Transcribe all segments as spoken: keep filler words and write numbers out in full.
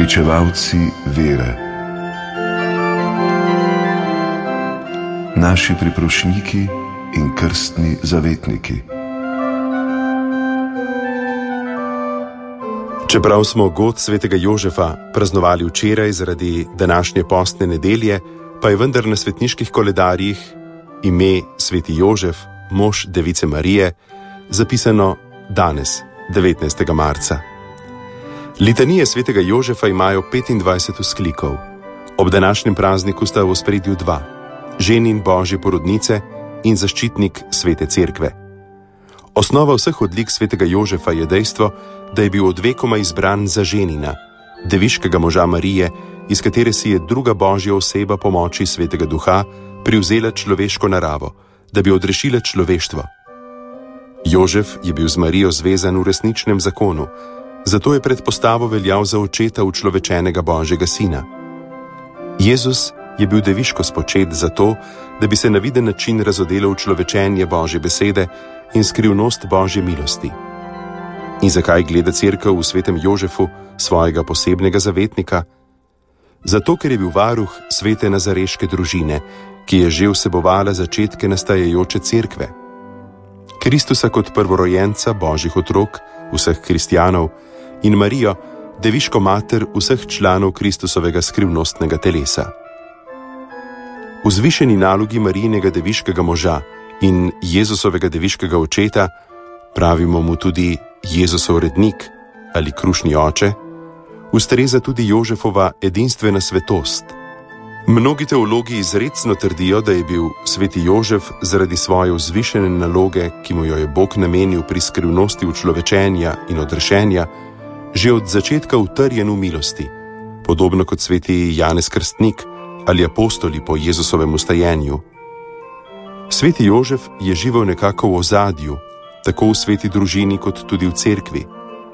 Pričevalci vere. Naši priprošniki in krstni zavetniki. Čeprav smo god svetega Jožefa praznovali včeraj zaradi današnje postne nedelje, pa je vendar na svetniških koledarjih ime sveti Jožef, mož Device Marije, zapisano danes, devetnajstega marca. Litanije svetega Jožefa imajo petindvajset vzklikov. Ob današnjem prazniku sta v ospredju dva: ženin Božje porodnice in zaščitnik svete cerkve. Osnova vseh odlik svetega Jožefa je dejstvo, da je bil od vekoma izbran za ženina, deviškega moža Marije, iz katere si je druga Božja oseba po moči svetega duha privzela človeško naravo, da bi odrešila človeštvo. Jožef je bil z Marijo zvezan v resničnem zakonu, zato je pred postavo veljal za očeta učlovečenega Božjega sina. Jezus je bil deviško spočet zato, da bi se na viden način razodelo učlovečenje Božje besede in skrivnost Božje milosti. In zakaj gleda cerkev v svetem Jožefu svojega posebnega zavetnika? Zato, ker je bil varuh svete nazareške družine, ki je že vsebovala začetke nastajajoče cerkve. Kristusa kot prvorojenca Božjih otrok, vseh kristjanov, in Marijo, deviško mater vseh članov Kristusovega skrivnostnega telesa. V vzvišeni nalogi Marijinega deviškega moža in Jezusovega deviškega očeta, pravimo mu tudi Jezusov rednik ali krušni oče, ustreza tudi Jožefova edinstvena svetost. Mnogi teologi izrecno trdijo, da je bil sveti Jožef zaradi svoje vzvišene naloge, ki mu jo je Bog namenil pri skrivnosti učlovečenja in odrešenja, že od začetka utrjen v milosti, podobno kot sveti Janez Krstnik ali apostoli po Jezusovem vstajenju. Sveti Jožef je živel nekako v ozadju, tako v sveti družini kot tudi v cerkvi.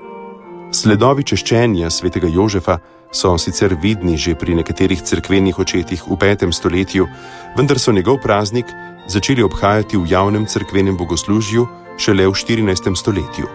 Sledovi češčenja svetega Jožefa so sicer vidni že pri nekaterih cerkvenih očetih v petem stoletju, vendar so njegov praznik začeli obhajati v javnem cerkvenem bogoslužju šele v štirinajstem stoletju.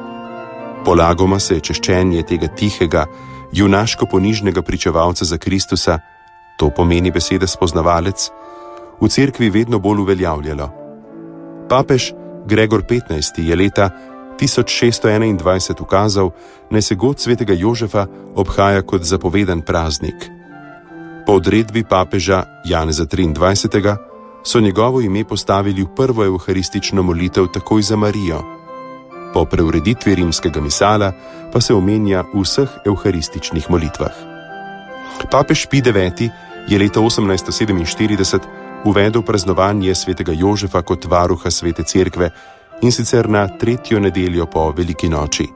Polagoma se je češčenje tega tihega, junaško-ponižnega pričevalca za Kristusa, to pomeni beseda spoznavalec, v cerkvi vedno bolj uveljavljalo. Papež Gregor petnajsti je leta tisoč šeststo enaindvajset ukazal, naj se god svetega Jožefa obhaja kot zapovedan praznik. Po odredbi papeža Janeza triindvajsetega so njegovo ime postavili v prvo evharistično molitev takoj za Marijo. Po preureditvi rimskega misala pa se omenja v vseh evharističnih molitvah. Papež Pij deveti je leta osemnajststo sedeminštirideset uvedel praznovanje svetega Jožefa kot varuha svete cerkve, in sicer na tretjo nedeljo po Veliki noči.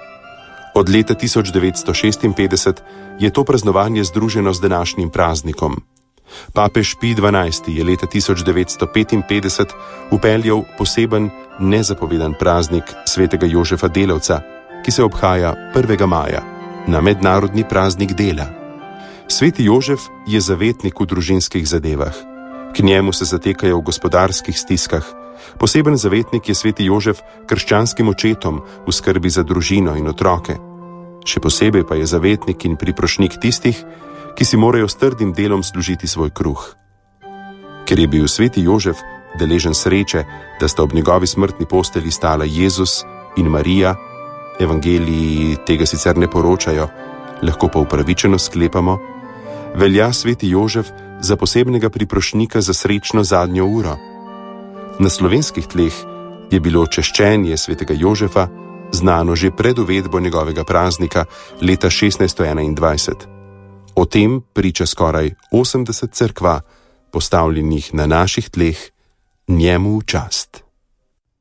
Od leta tisoč devetsto šestinpetdeset je to praznovanje združeno z današnjim praznikom. Papež Pij dvanajsti je leta tisoč devetsto petinpetdeset upeljal poseben nezapovedan praznik svetega Jožefa Delavca, ki se obhaja prvega maja, na mednarodni praznik dela. Sveti Jožef je zavetnik v družinskih zadevah. K njemu se zatekajo v gospodarskih stiskah. Poseben zavetnik je sveti Jožef krščanskim očetom v skrbi za družino in otroke. Še posebej pa je zavetnik in priprošnik tistih, ki si morajo s trdim delom služiti svoj kruh. Ker je bil sveti Jožef deležen sreče, da sta ob njegovi smrtni posteli stala Jezus in Marija, evangeliji tega sicer ne poročajo, lahko pa upravičeno sklepamo, velja sveti Jožef za posebnega priprošnika za srečno zadnjo uro. Na slovenskih tleh je bilo češčenje svetega Jožefa znano že pred uvedbo njegovega praznika leta šestnajststo enaindvajset. O tem priča skoraj osemdeset cerkva, postavljenih na naših tleh njemu v čast.